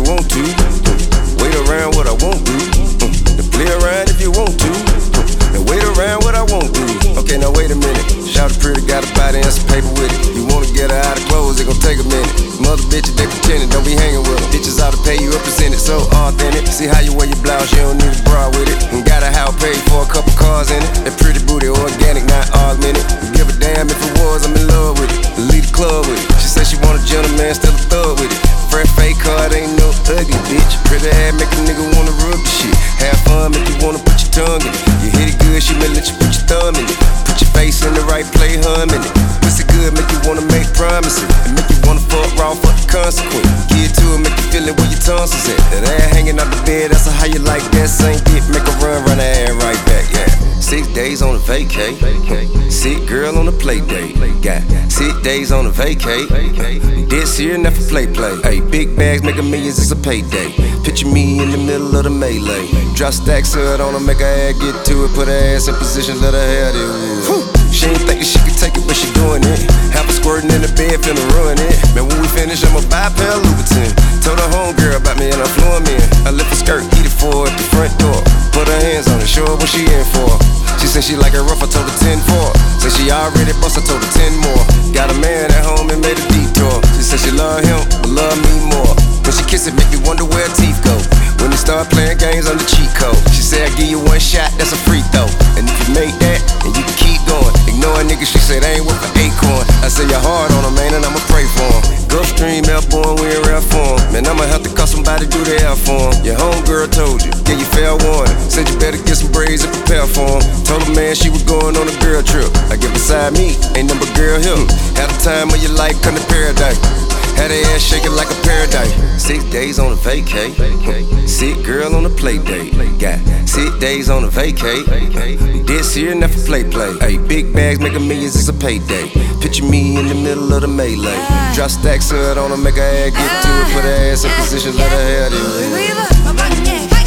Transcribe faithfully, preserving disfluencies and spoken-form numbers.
want to. Wait around what I won't do. And play around if you want to. And wait around what I won't do. Okay, now wait a minute. Shout pretty, got a body and some paper with it. You wanna get her out of clothes, it gon' take a minute. Mother bitches, they pretending, don't be hanging with them. Bitches ought to pay you a percentage, so authentic. See how you wear your blouse, you don't need a bra with it. And got a house paid for a couple cars in it. That pretty booty, organic, not augmented. Give a damn if it was, I'm in love with it. Lead the club with it. She said she want a gentleman, still a thug with it. Fresh fake card, ain't no ugly bitch. Pretty ass make a nigga wanna rub the shit. Have fun, make you wanna put your tongue in it. You hit it good, she may let you put your thumb in it. Put your face in the right play, hum in it. Pussy good, make you wanna make promises. And make you wanna fuck raw, fuck the consequence. Get to it, make you feel it where your tonsils at. That ass hanging out the bed, that's how you like that. Same dick, make a run, run that ass right back, yeah. Six days on a vacay. Sick girl on a play date. Got six days on a vacay. This year, never play play. Hey, big bags making millions, it's a payday. Picture me in the middle of the melee. Drop stacks hood on her, make her ass get to it. Put her ass in position, let her have it. She ain't thinking she could take it, but she doing it. Have her squirting in the bed, finna ruin it. Man, when we finish, I'ma buy a pair of Louboutin. Told her homegirl about me and I flew him in. I lift her skirt, eat it for her at the front door. Put her hands on it, show her what she in for. She said she like it rough, I told her ten four. Said she already bust, I told her ten more. Got a man at home and made a detour. She said she love him, but love me more. When she kiss it, make me wonder where her teeth go. When they start playing games on the cheat code. She said I give you one shot, that's a free throw. And if you make that, and you can keep going. Ignoring niggas, she said I ain't worth an acorn. I said you're hard on her, man, and I'ma pray for him. Gulfstream, airborne, we in rare form. Man, I'ma have to call somebody to do the air for him. Your homegirl told you, gave you fair warning. Said you better get some braids and prepare for him. Told her man she was going on a girl trip. I get beside me, ain't number girl here. Had the time of your life, come to paradise. Had her ass shaking like a paradise. Six days on a vacay. Sick girl on a play date. Got six days on a vacay. This year, never play play. Hey, big bags making millions, it's a payday. Picture me in the middle of the melee. Drop stacks hood on her, make her ass get to it. Put her ass in position, let her have it.